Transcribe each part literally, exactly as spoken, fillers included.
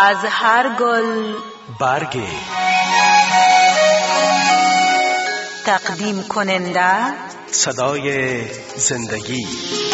از هر گل برگی. تقدیم کننده صدای زندگی.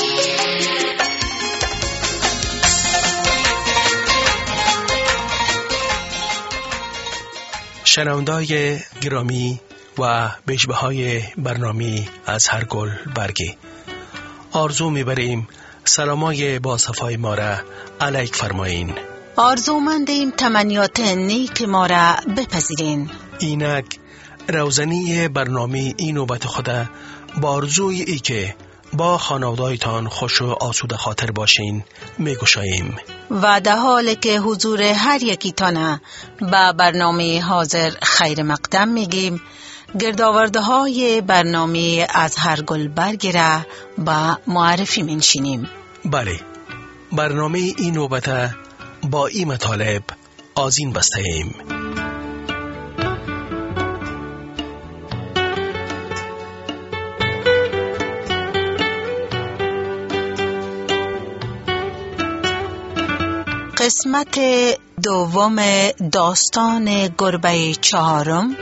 شنونده‌های گرامی و بشبه‌های برنامه از هر گل برگی، آرزو می‌بریم سلامای با صفای ما را علیک فرمایین. آرزومندیم تمنیات نیک ما را بپذیرین. اینک روزنی برنامه این نوبت خود با آرزوی ای که با خانواده‌تان خوش و آسوده خاطر باشین میگوشاییم و در حالی که حضور هر یکیتان با برنامه حاضر خیر مقدم میگیم، گردآورده های برنامه از هر گل برگی را با معرفی منشینیم. بله، برنامه این نوبت با این مطالب آذین بسته ایم. قسمت دوم داستان گربه چهارم.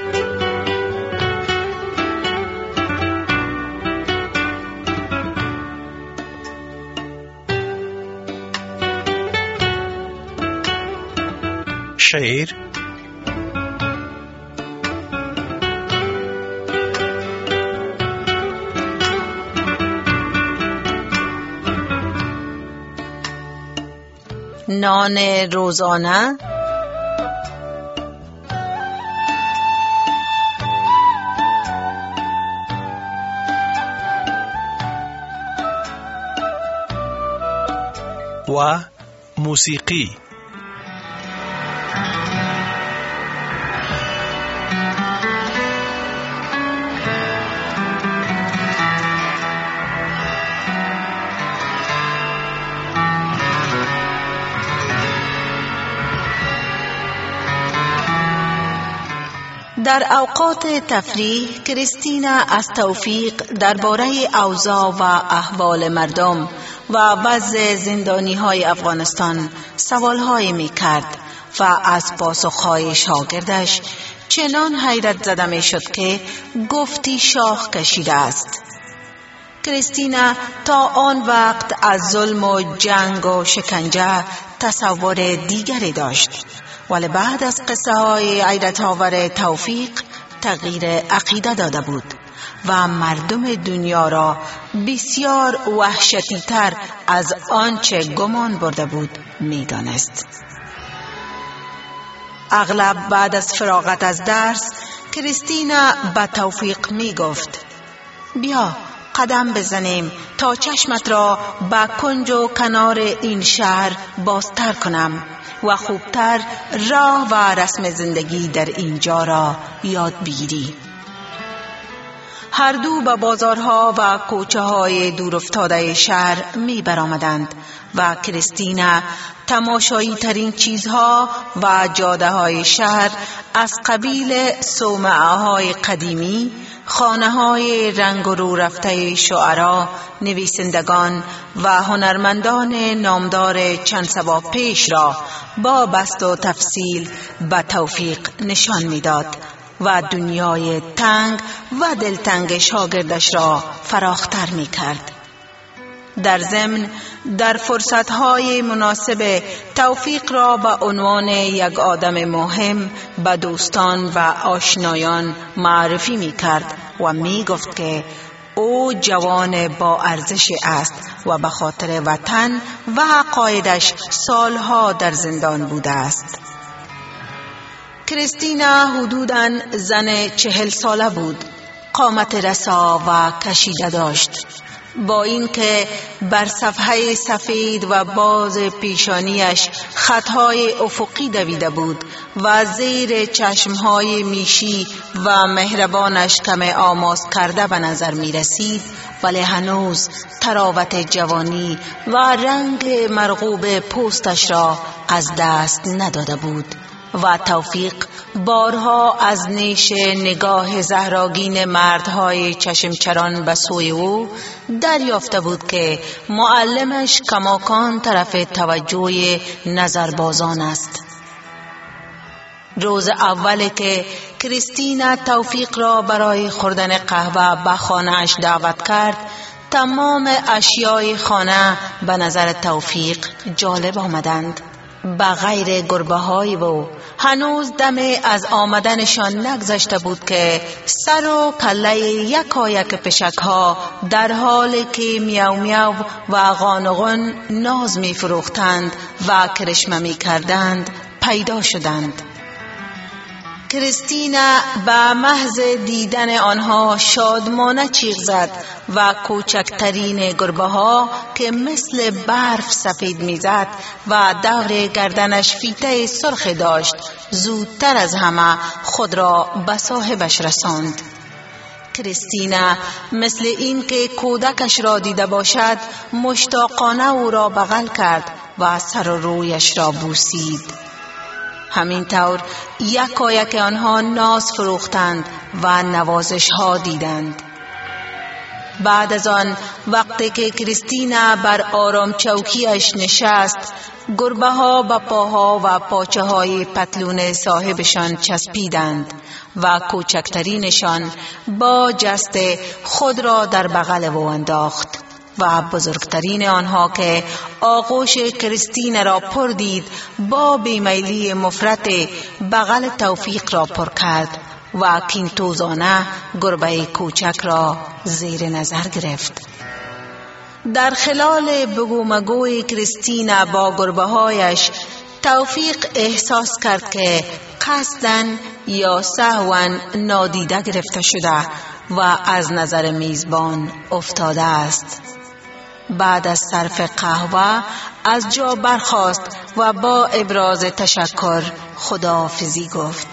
شعر نان روزانه، و موسیقی. در اوقات تفریح کریستینا از توفیق درباره اوضاع و احوال مردم و وضع زندانی های افغانستان سوال های می کرد و از پاسخهای شاگردش چنان حیرت زده می شد که گفتی شاخ کشیده است. کریستینا تا آن وقت از ظلم و جنگ و شکنجه تصور دیگری داشت، ولی بعد از قصه های حیرت آور توفیق تغییر عقیده داده بود و مردم دنیا را بسیار وحشتی تر از آنچه گمان برده بود می دانست. اغلب بعد از فراغت از درس کریستینا به توفیق می گفت بیا قدم بزنیم تا چشمت را به کنج و کنار این شهر بازتر کنم و خوبتر راه و رسم زندگی در اینجا را یاد بگیری. هر دو به بازارها و کوچه های دور افتاده شهر می برآمدند و کریستینا تماشایی ترین چیزها و جاده های شهر از قبیل صومعه های قدیمی، خانه های رنگ و رو رفته شعرا، نویسندگان و هنرمندان نامدار چند سبا پیش را با بسط و تفصیل به توفیق نشان میداد و دنیای تنگ و دلتنگ شاگردش را فراختر می کرد. در ضمن در فرصتهای مناسب توفیق را به عنوان یک آدم مهم به دوستان و آشنایان معرفی می کرد و می گفت که او جوان با ارزش است و به خاطر وطن و عقایدش سالها در زندان بوده است. کریستینا حدوداً زن چهل ساله بود، قامت رسا و کشیده داشت، با اینکه بر صفحه سفید و باز پیشانیش خطهای افقی دویده بود و زیر چشمهای میشی و مهربانش کم آماس کرده به نظر می رسید، ولی هنوز تراوت جوانی و رنگ مرغوب پوستش را از دست نداده بود و توفیق بارها از نیش نگاه زهراگین مردهای چشمچران به سوی او دریافته بود که معلمش کماکان طرف توجه نظربازان است. روز اولی که کریستینا توفیق را برای خوردن قهوه به خانه‌اش دعوت کرد، تمام اشیای خانه به نظر توفیق جالب آمدند، به غیر گربه های و هنوز دم از آمدنشان نگذشته بود که سر و کله یکایک پشک ها در حالی که میاو میاو و غانغون ناز می فروختند و کرشمه می کردند پیدا شدند. کریستینا به محض دیدن آنها شادمانه چیغ زد و کوچکترین گربه ها که مثل برف سفید میزد و دور گردنش فیته سرخ داشت زودتر از همه خود را به صاحبش رساند. کریستینا مثل این که کودکش را دیده باشد مشتاقانه او را بغل کرد و سر و رویش را بوسید. همین طور یکایک آنها ناز فروختند و نوازش ها دیدند. بعد از آن وقتی که کریستینا بر آرام چوکیش نشست، گربه ها به پاها و پاچه های پتلون صاحبشان چسبیدند و کوچکترینشان با جست خود را در بغل او انداخت و بزرگترین آنها که آغوش کریستینا را پر دید با بیمیلی مفرط بغل توفیق را پر کرد و کینتوزانه گربه کوچک را زیر نظر گرفت. در خلال بگو مگوی کریستینا با گربه هایش توفیق احساس کرد که قصداً یا سهواً نادیده گرفته شده و از نظر میزبان افتاده است. بعد از صرف قهوه از جا برخاست و با ابراز تشکر خداحافظی گفت.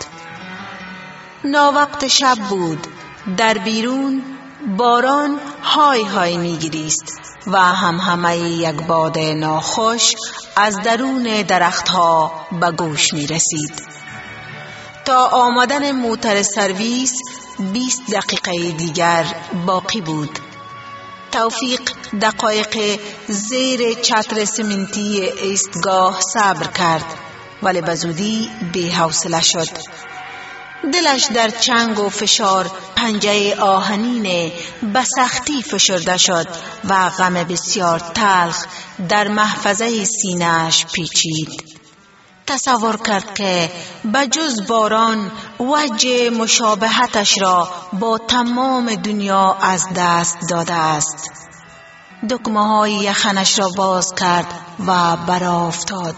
ناوقت شب بود. در بیرون باران های های میگریست و هم همه یک باد ناخوش از درون درختها به گوش می رسید. تا آمدن موتر سرویس بیست دقیقه دیگر باقی بود. توفیق دقایق زیر چتر سمنتی ایستگاه صبر کرد ولی به زودی بی حوصله شد. دلش در چنگ و فشار پنجه آهنین به سختی فشرده شد و غم بسیار تلخ در محفظه سینه‌اش پیچید. تصور کرد که بجز باران وجه مشابهتش را با تمام دنیا از دست داده است. دکمه های یخنش را باز کرد و برآ افتاد.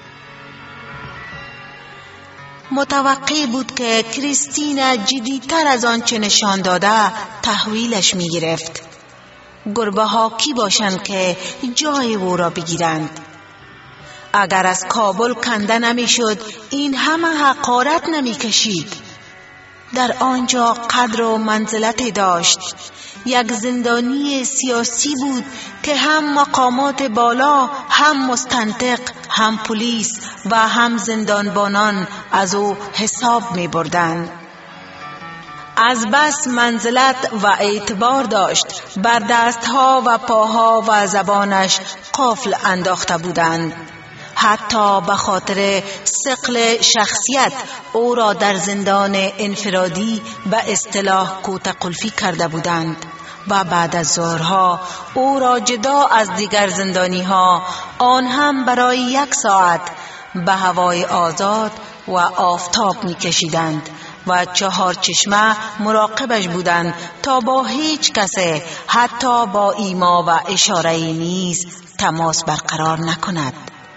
متوقع بود که کریستینا جدیتر از آنچه نشان داده تحویلش می گرفت. گربه ها کی باشند که جای او را بگیرند؟ اگر از کابل کنده نمی شد این همه حقارت نمی کشید. در آنجا قدر و منزلت داشت. یک زندانی سیاسی بود که هم مقامات بالا، هم مستنطق، هم پلیس و هم زندانبانان از او حساب می بردند. از بس منزلت و اعتبار داشت بر دستها و پاها و زبانش قفل انداخته بودند. حتی به خاطر ثقل شخصیت او را در زندان انفرادی به اصطلاح کوته قلفی کرده بودند و بعد از ظهرها او را جدا از دیگر زندانی ها آن هم برای یک ساعت به هوای آزاد و آفتاب می کشیدند و چهار چشمه مراقبش بودند تا با هیچ کس حتی با ایما و اشاره نیز تماس برقرار نکند.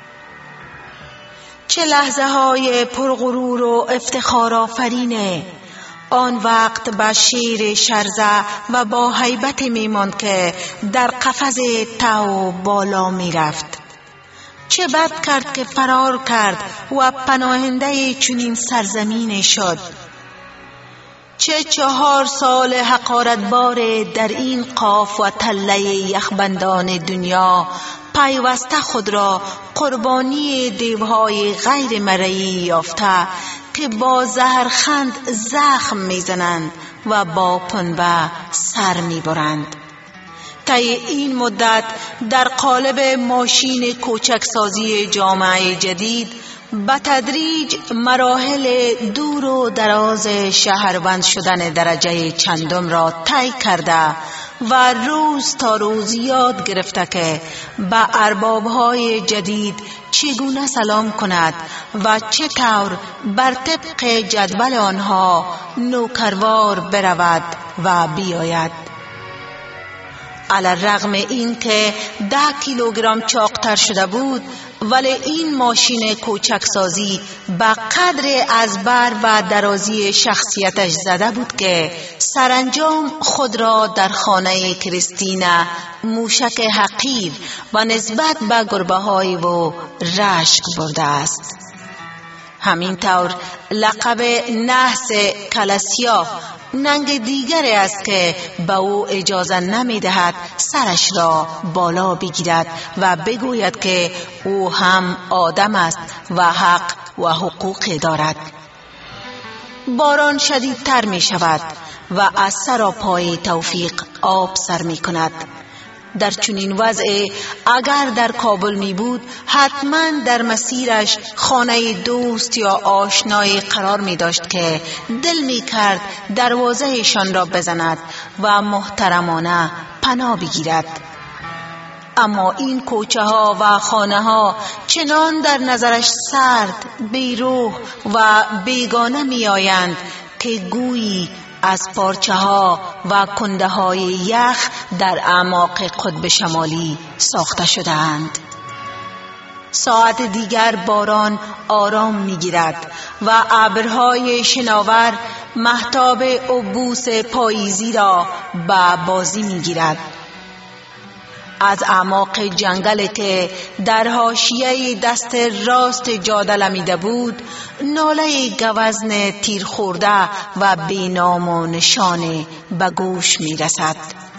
چه لحظه های پرغرور و افتخار آفرینه. آن وقت به شیر شرزه و با هیبت میماند که در قفس تو بالا میرفت. چه بد کرد که فرار کرد و پناهنده چنین سرزمین شد. چه چهار سال حقارتبار در این قاف و تله یخبندان دنیا پیوسته خود را قربانی دیوهای غیر مرئی یافته که با زهرخند زخم میزنند و با پنبه سر میبرند. طی این مدت در قالب ماشین کوچکسازی جامعه جدید به تدریج مراحل دور و دراز شهروند شدن درجه چندم را طی کرده و روز تا روز یاد گرفته که به اربابهای جدید چگونه سلام کند و چطور بر طبق جدول آنها نوکروار برود و بیاید. علی الرغم این که ده کیلوگرم چاقتر شده بود، ولی این ماشین کوچکسازی به قدر از بر و درازی شخصیتش زده بود که سرانجام خود را در خانه کریستینا موشک حقیر و نسبت به گربه های و رشک برده است. همینطور لقب نحس کلاسیا ننگ دیگری است که به او اجازه نمی دهد سرش را بالا بگیرد و بگوید که او هم آدم است و حق و حقوق دارد. باران شدیدتر می شود و از سر و پای توفیق آب سر می کند. در چنین وضع اگر در کابل می بود، حتما در مسیرش خانه دوست یا آشنایی قرار می داشت که دل می کرد دروازهشان را بزند و محترمانه پناه بگیرد. اما این کوچه ها و خانه ها چنان در نظرش سرد، بیروح و بیگانه می آیند که گویی از پارچه ها و کنده های یخ در اعماق قطب شمالی ساخته شده اند. ساعت دیگر باران آرام می گیرد و ابرهای شناور مهتاب عبوس پاییزی را به بازی می گیرد. از اعماق جنگل که در حاشیه دست راست جاده لمیده بود، ناله گوزن تیر خورده و بینام و نشانه به گوش می رسد.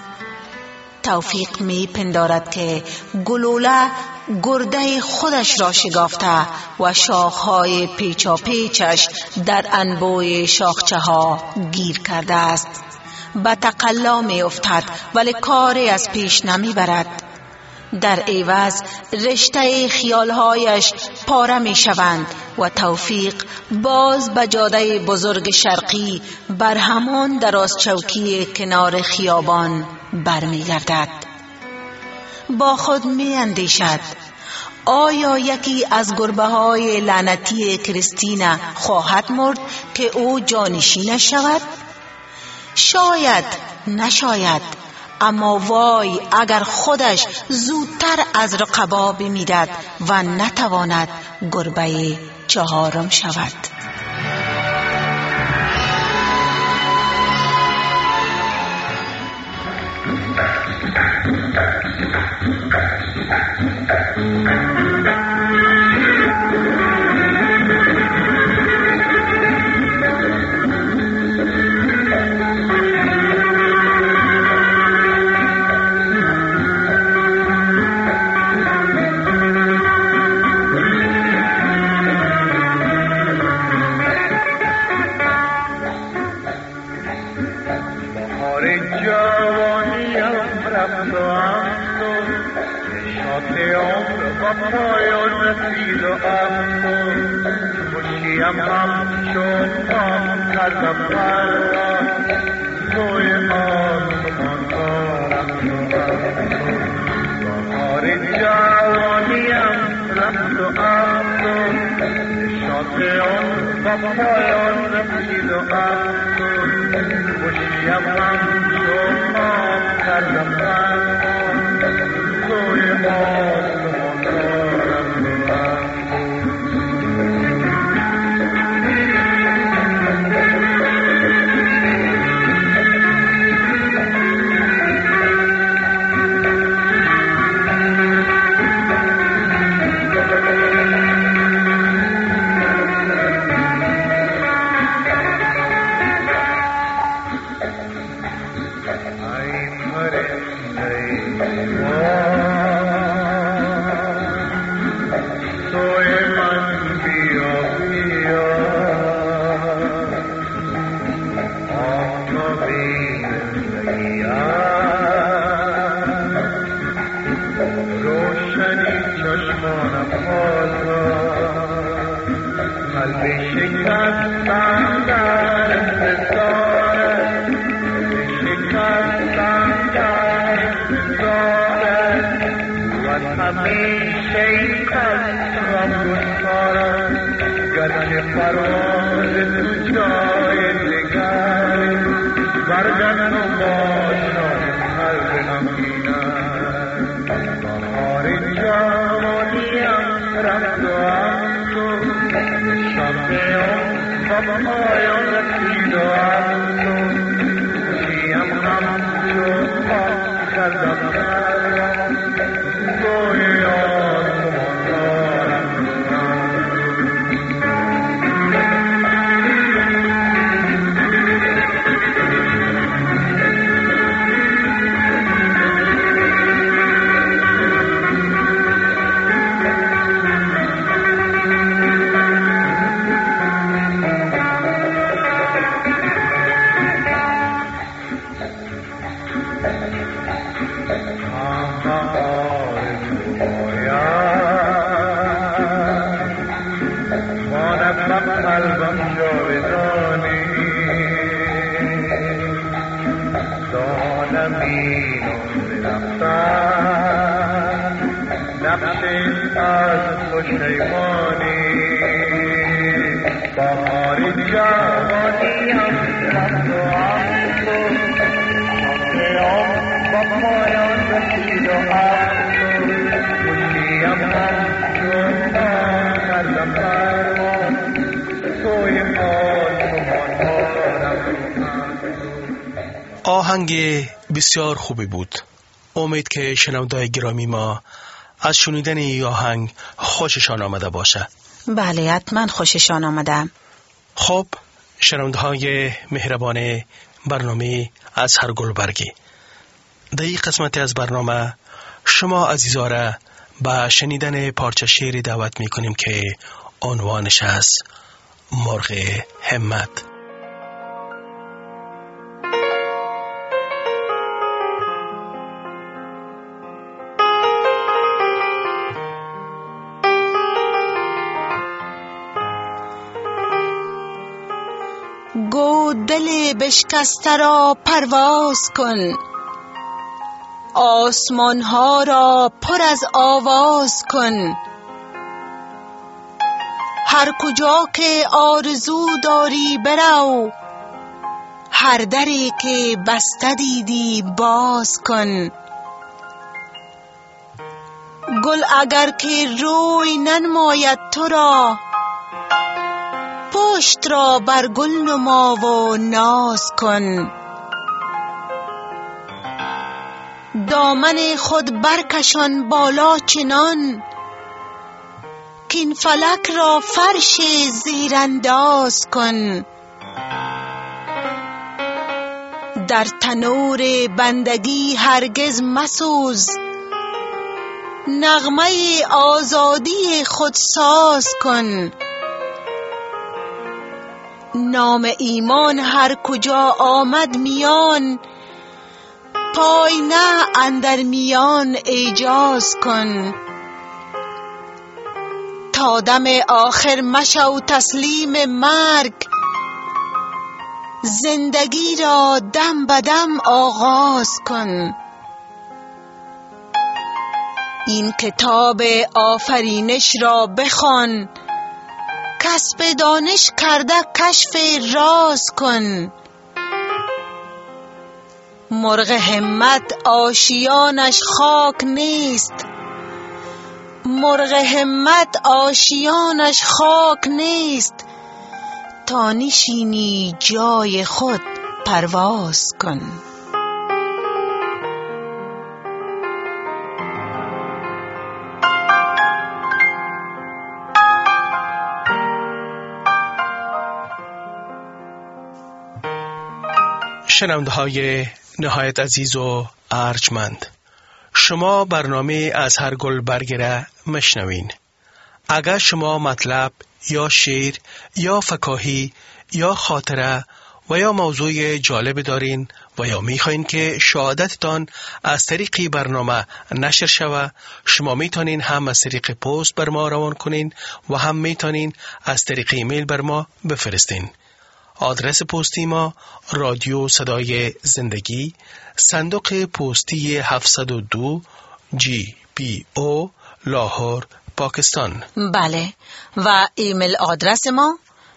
توفیق می پندارد که گلوله گرده خودش را شکافته و شاخهای پیچا پیچش در انبوی شاخچه ها گیر کرده است. به تقلا می افتد ولی کاری از پیش نمی برد. در عوض رشته خیالهایش پاره می شوند و توفیق باز به جاده بزرگ شرقی بر همان دراز چوکی کنار خیابان برمی گردد. با خود می اندیشد آیا یکی از گربه های لعنتی کریستینا خواهد مرد که او جانشین شود؟ شاید، نشاید، اما وای اگر خودش زودتر از رقبا بمیرد و نتواند گربه چهارم شود. پرواز تو جای دگر بردن و باشم قلب نمینم بهار جوانیم رفت و هم تو شبیم و پایان رسید و هم تو شیم هم تو پاک کردم کردم توی آسمان دارم قلبم جاودانی دانم اینو رفتن نقش از پشیمانی بهار جوانی هم رفت و هم تو شاقیام با پایان رسید و هم تو خوشیم هم تو کردم فرمان آهنگ بسیار خوبی بود. امید که شنونده‌های گرامی ما از شنیدن این آهنگ خوششان آمده باشه. بله، حتما خوششان آمده. خب شنونده‌های مهربان برنامه از هر گلبرگی، در این قسمت از برنامه شما عزیزا را به شنیدن پارچه شعری دعوت می‌کنیم که عنوانش است مرغ همت. گو دل بشکسته را پرواز کن، آسمان ها را پر از آواز کن. هر کجا که آرزو داری برو، هر دری که بسته دیدی باز کن. گل اگر که روی ننماید تو را، پشت را بر گل نما و ناز کن. دامن خود برکشان بالا چنان، کین فلک را فرش زیرانداز کن. در تنور بندگی هرگز مسوز، نغمه آزادی خود ساز کن. نام ایمان هر کجا آمد میان، پای نه اندر میان اعجاز کن. تا دم آخر مشو تسلیم مرگ، زندگی را دم بدم آغاز کن. این کتاب آفرینش را بخوان، کسب دانش کرده کشف راز کن. مرغ همت آشیانش خاک نیست، مرغ همت آشیانش خاک نیست. تا نشینی جای خود پرواز کن. شنونده‌های نهایت عزیز و ارجمند، شما برنامه از هر گل برگ را مشنوین. اگر شما مطلب یا شعر یا فکاهی یا خاطره و یا موضوع جالب دارین و یا میخواین که شهادتتان از طریق برنامه نشر شوه، شما میتونین هم از طریق پست بر ما روان کنین و هم میتونین از طریق ایمیل بر ما بفرستین. آدرس پستی ما رادیو صدای زندگی، صندوق پستی هفتصد و دو جی پی او لاهور، پاکستان. بله، و ایمیل آدرس ما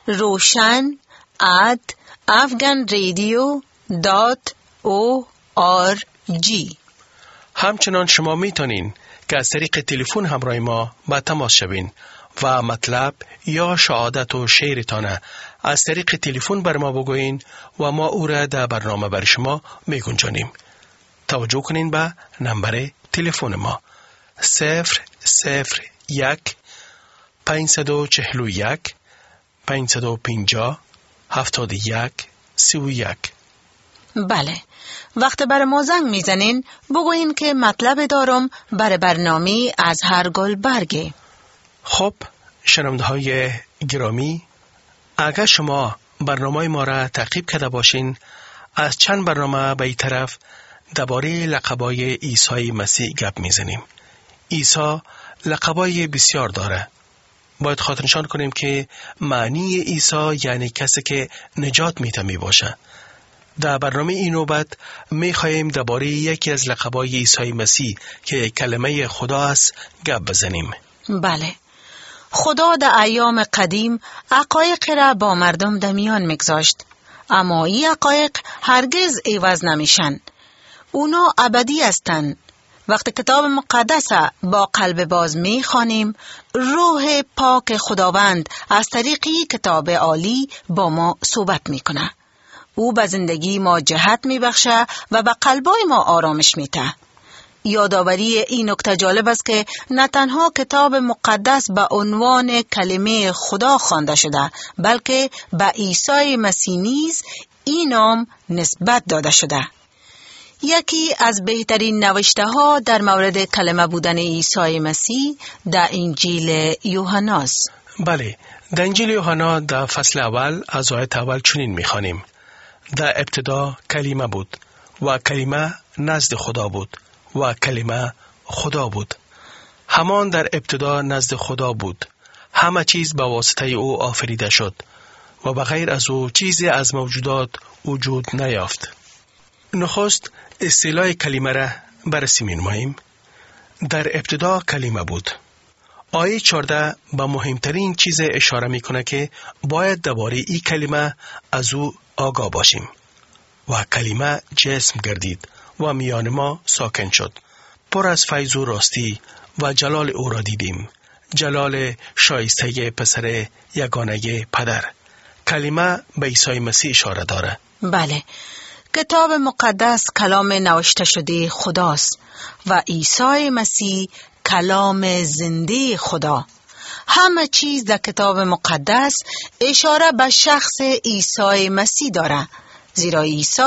روشن ات افغان رادیو دات او آر جی. همچنان شما میتونین که از طریق تلفن همراه ما با تماس شوین و مطلب یا شهادت و شعرتان از طریق تلفن بر ما بگوین و ما او را در برنامه بر شما میگنجانیم. توجه کنین به نمبر تلفن ما صفر صفر یک پنجصد و چهل و یک پنجصد و پنجاه هفتاد و یک سی و یک. بله، وقت بر ما زنگ میزنین بگوین که مطلب دارم بر برنامه از هر گل برگه. خب شنونده های گرامی، اگر شما برنامه ما را تعقیب کرده باشین، از چند برنامه به این طرف درباره لقبای عیسی مسیح گپ میزنیم. عیسی لقبای بسیار داره. باید خاطرنشان کنیم که معنی عیسی یعنی کسی که نجات میده می باشه. در برنامه این نوبت می خواهیم درباره یکی از لقبای عیسی مسیح که کلمه خدا است گپ بزنیم. بله، خدا در ایام قدیم حقایق را با مردم در میان میگذاشت، اما این حقایق هرگز عوض نمیشن. اونا ابدی هستند. وقتی کتاب مقدس با قلب باز می خوانیم، روح پاک خداوند از طریق کتاب عالی با ما صحبت می کنه. او به زندگی ما جهت می بخشه و به قلبای ما آرامش می ده. یادآوری این نکته جالب است که نه تنها کتاب مقدس به عنوان کلمه خدا خوانده شده، بلکه به عیسی مسیح نیز این نام نسبت داده شده. یکی از بهترین نوشته ها در مورد کلمه بودن عیسی مسیح در انجیل یوحناست. بله، در انجیل یوحنا در فصل اول از آیه اول چنین می‌خوانیم: در ابتدا کلمه بود و کلمه نزد خدا بود و کلمه خدا بود. همان در ابتدا نزد خدا بود. همه چیز به واسطه او آفریده شد و بغیر از او چیزی از موجودات وجود نیافت. نخست اصطلاح کلمه را بررسی می‌نماییم. در ابتدا کلمه بود. آیه چهارده به مهمترین چیز اشاره میکنه که باید درباره این کلمه از او آگاه باشیم. و کلمه جسم گردید و میان ما ساکن شد. پر از فیض و راستی و جلال او را دیدیم. جلال شایسته پسر یگانه پدر. کلمه به عیسی مسیح اشاره داره. بله، کتاب مقدس کلام نوشته شده خداست و عیسی مسیح کلام زنده خدا. همه چیز در کتاب مقدس اشاره به شخص عیسی مسیح داره، زیرا عیسی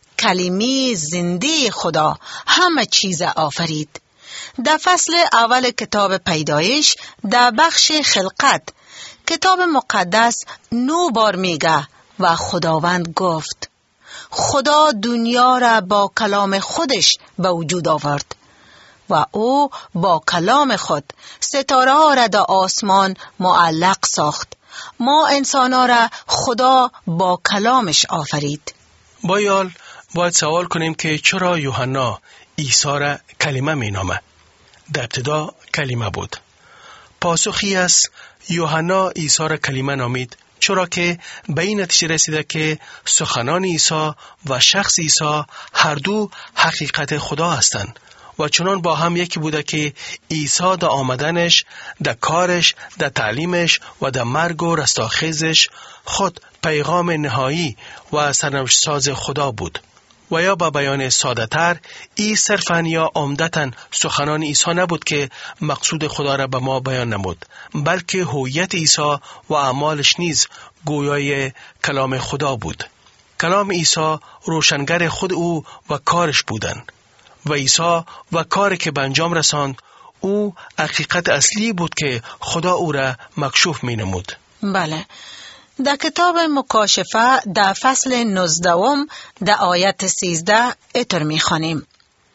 کلمه زنده خدا همه چیز آفرید. در فصل اول کتاب پیدایش در بخش خلقت کتاب مقدس نو بار میگه و خداوند گفت. خدا دنیا را با کلام خودش به وجود آورد و او با کلام خود ستاره ها را در آسمان معلق ساخت. ما انسان ها را خدا با کلامش آفرید. بایال باید سوال کنیم که چرا یوحنا عیسی را کلمه می نامه؟ در ابتدا کلمه بود. پاسخی است یوحنا عیسی را کلمه نامید چرا که به این نتیجه رسیده که سخنان عیسی و شخص عیسی هر دو حقیقت خدا هستند و چنان با هم یکی بوده که عیسی در آمدنش، در کارش، در تعلیمش و در مرگ و رستاخیزش خود پیغام نهایی و سرنوشت ساز خدا بود. و یا با بیان ساده تر، ای صرفاً یا عمدتاً سخنان عیسی نبود که مقصود خدا را به ما بیان نمود، بلکه هویت عیسی و اعمالش نیز گویای کلام خدا بود. کلام عیسی روشنگر خود او و کارش بودند و عیسی و کاری که به انجام رساند او حقیقت اصلی بود که خدا او را مکشوف می نمود. بله، در کتاب مکاشفه در فصل نوزدهم در آیت سیزده اتر می خوانیم: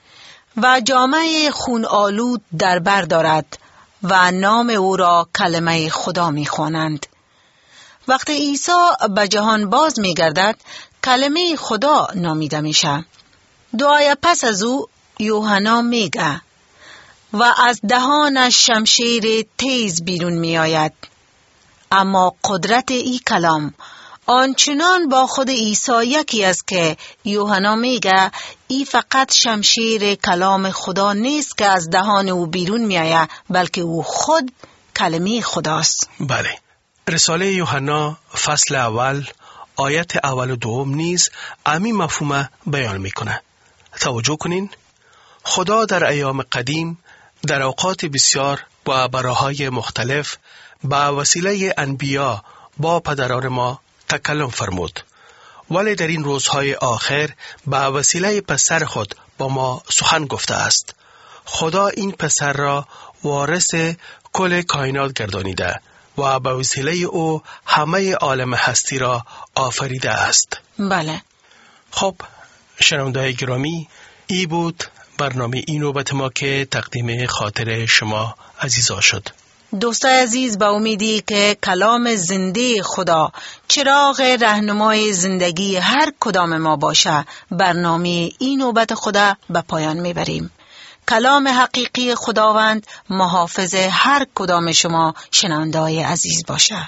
و جامعه خون آلود در بر دارد و نام او را کلمه خدا می خوانند. وقتی عیسی به جهان باز می گردد کلمه خدا نامیده می شه. دو آیه پس از او یوحنا میگه: و از دهانش شمشیر تیز بیرون می آید. اما قدرت ای کلام آنچنان با خود عیسی یکی است که یوحنا میگه ای فقط شمشیر کلام خدا نیست که از دهان او بیرون میآید، بلکه او خود کلمه خداست. بله، رساله یوحنا فصل اول آیت اول و دوم نیز همین مفهوم بیان میکنه. توجه کنین، خدا در ایام قدیم در اوقات بسیار و براهای مختلف با وسیله انبیا با پدران ما تکلم فرمود، ولی در این روزهای آخر با وسیله پسر خود با ما سخن گفته است. خدا این پسر را وارث کل کائنات گردانیده و با وسیله او همه عالم هستی را آفریده است. بله. خب شنونده‌های گرامی، ای بود برنامه این نوبت ما که تقدیم خاطر شما عزیزا شد. دوستای عزیز، با امیدی که کلام زنده خدا چراغ رهنمای زندگی هر کدام ما باشه، برنامه این نوبت خدا به پایان میبریم. کلام حقیقی خداوند محافظ هر کدام شما شنونده‌های عزیز باشه.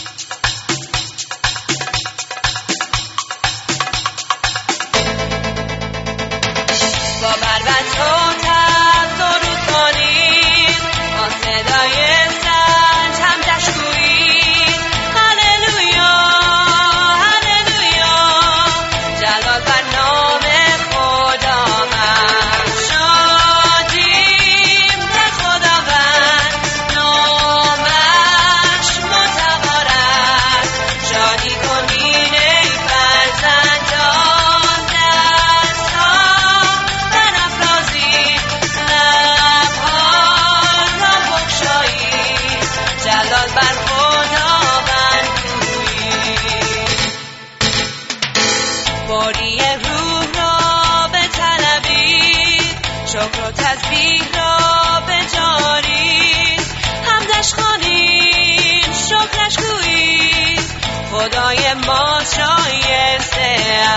شکر و تسبیح را بجارید، حمدش خوانید، شکرش گویید، خدای ما شایسته